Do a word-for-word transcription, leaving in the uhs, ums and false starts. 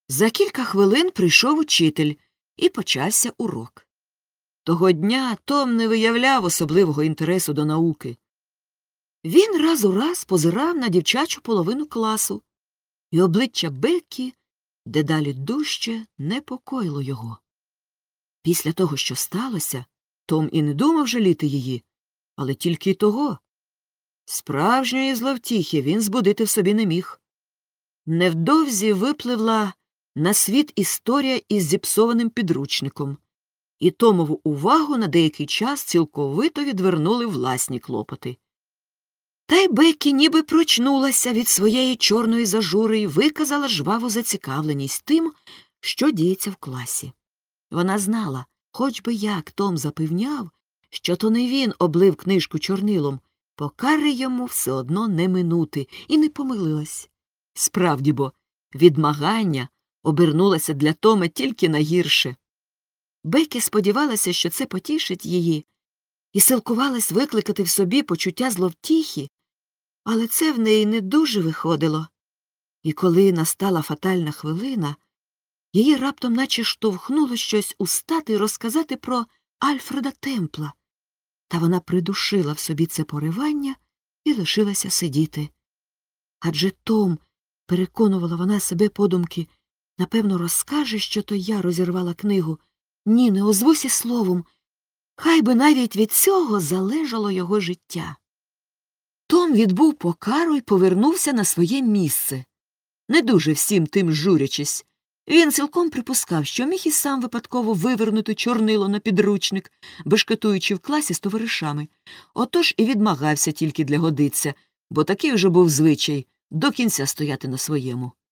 За кілька хвилин прийшов учитель, і почався урок. Того дня Том не виявляв особливого інтересу до науки. Він раз у раз позирав на дівчачу половину класу, і обличчя Беккі дедалі дужче непокоїло його. Після того, що сталося, Том і не думав жаліти її, але тільки й того. Справжньої зловтіхи він збудити в собі не міг. Невдовзі випливла на світ історія із зіпсованим підручником, і Томову увагу на деякий час цілковито відвернули власні клопоти. Та й Беккі ніби прочнулася від своєї чорної зажури і виказала жваву зацікавленість тим, що діється в класі. Вона знала, хоч би як Том запевняв, що то не він облив книжку чорнилом, покари йому все одно не минути, і не помилилась. Справді бо, відмагання обернулося для Тома тільки на гірше. Беккі сподівалася, що це потішить її, і силкувалась викликати в собі почуття зловтіхи, але це в неї не дуже виходило. І коли настала фатальна хвилина, її раптом наче штовхнуло щось устати і розказати про Альфреда Темпла. Та вона придушила в собі це поривання і лишилася сидіти. Адже Том, переконувала вона себе подумки, напевно, розкаже, що то я розірвала книгу. Ні, не озвусь і словом. Хай би навіть від цього залежало його життя. Том відбув покару і повернувся на своє місце. Не дуже всім тим журячись. Він цілком припускав, що міг і сам випадково вивернути чорнило на підручник, бешкетуючи в класі з товаришами. Отож і відмагався тільки для годиться, бо такий вже був звичай до кінця стояти на своєму.